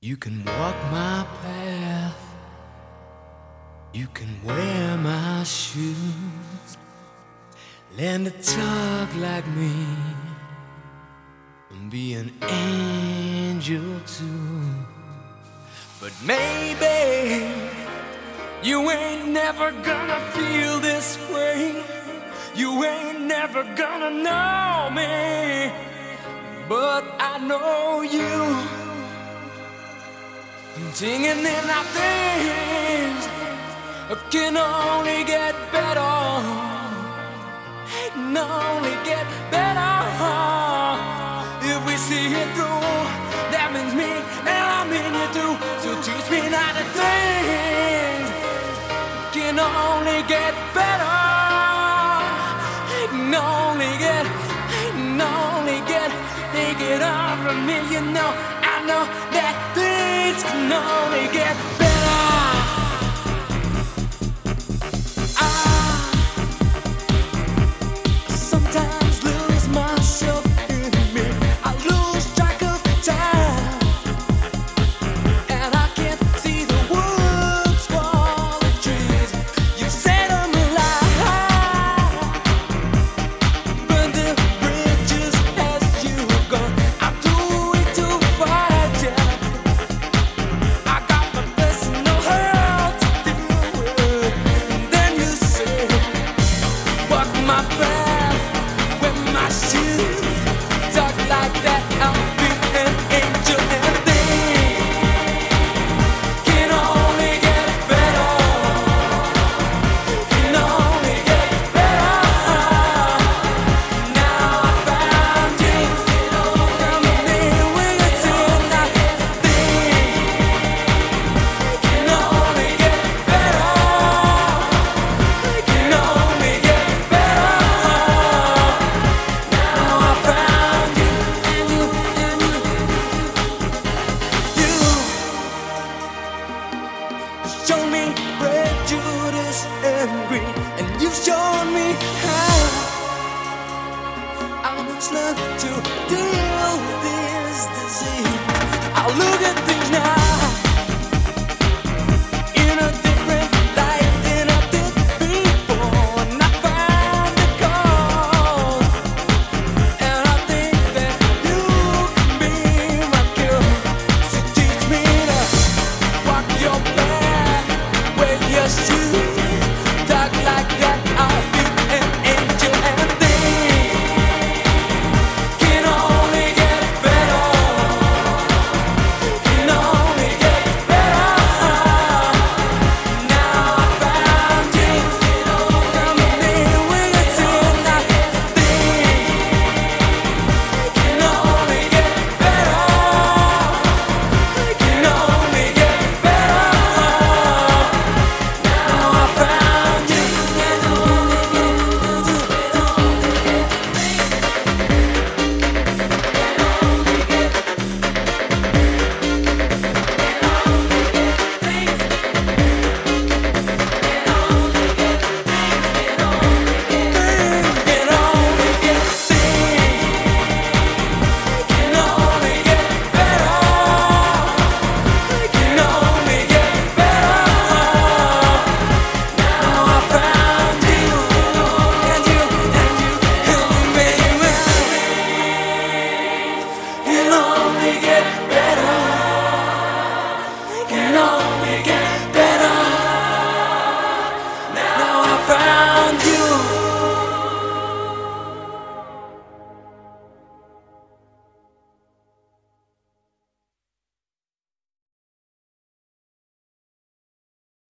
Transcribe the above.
You can walk my path, you can wear my shoes, learn to talk like me, and be an angel too. But maybe you ain't never gonna feel this way. You ain't never gonna know me, but I know you. Singing in our things can only get better. It can only get better if we see it through. That means me and I mean you too. So teach me not to think. Can only get better. It can only get. It can only get. Take it on from me, you know. I know that things can only get better.